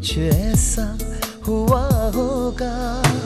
कुछ ऐसा हुआ होगा।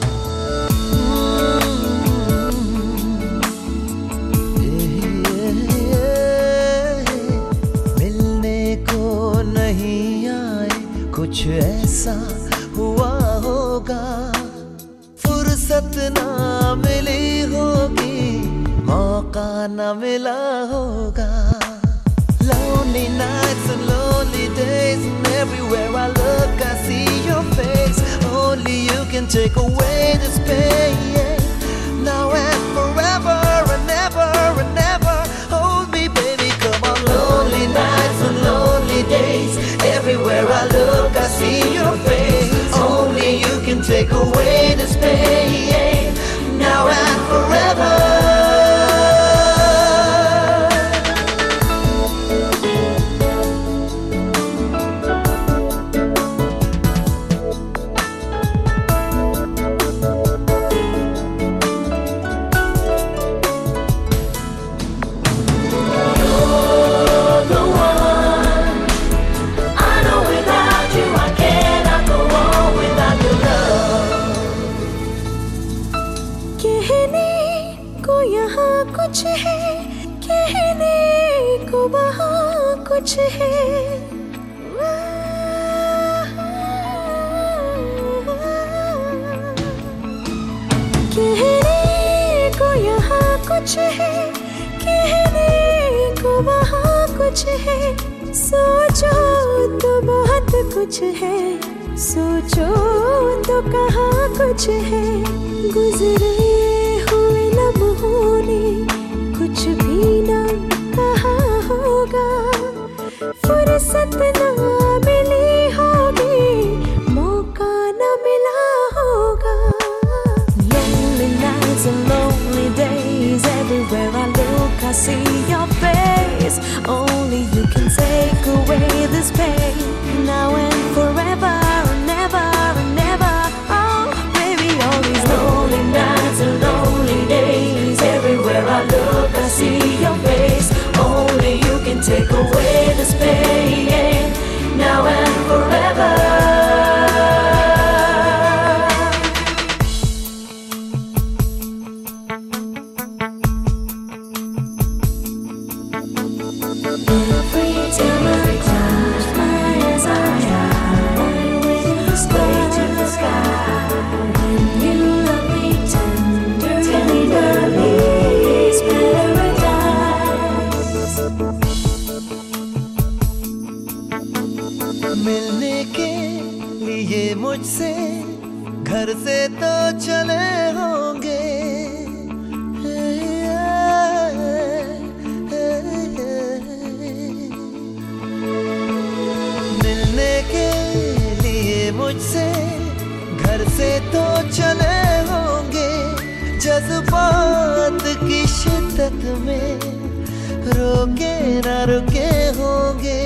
मिलने को नहीं आए, कुछ ऐसा हुआ होगा। फुर्सत ना मिली होगी, मौका ना मिला होगा। Lonely nights and lonely days, and everywhere I look I see your face. Only you can take away this pain. Now and forever and ever and ever, hold me baby, come on. Lonely nights and lonely days, everywhere I look I see your face. Only you can take away this pain. Now and forever. कुछ है, कहने को वहाँ कुछ है। कहने को यहाँ कुछ है, कहने को वहाँ कुछ है। सोचो तो बहुत कुछ है, सोचो तो कहाँ कुछ है। गुजरे हुए लम्हों ने कुछ भी ना कहा होगा। फुर्सत ना मिली होगी, मौका ना मिला होगा। Lonely nights and lonely days, everywhere I look I see your face. Only you can take away this pain, now and forever and ever and ever. Oh baby, all these lonely nights and lonely days, everywhere I look I see your face. Only you can take away this pain, now and forever. Every time I close my eyes, I try with the sky. When you love me tenderly, it's paradise. मिलने के लिए मुझसे घर से तो चले होंगे। मिलने के लिए मुझसे घर से तो चले होंगे। जज्बात की शिद्दत में रोके ना रुके होंगे।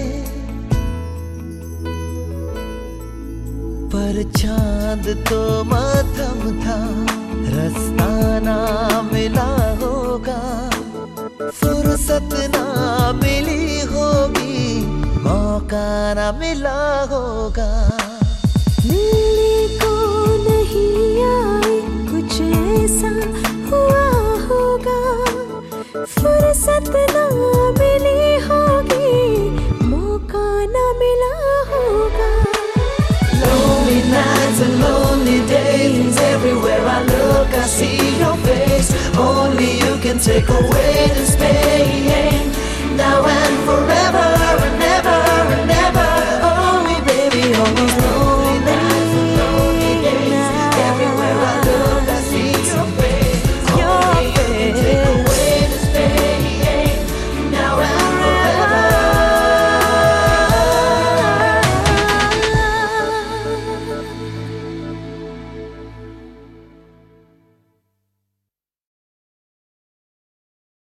पर चांद तो मातम था, रास्ता ना मिला होगा। फुर्सत ना मिली होगी, मौका ना मिला होगा। मिलने को नहीं आए, कुछ ऐसा हुआ होगा। फुर्सत ना मिली होगी, मौका ना मिला होगा। Lonely nights and lonely days, everywhere I look I see your face. Only you can take away this pain.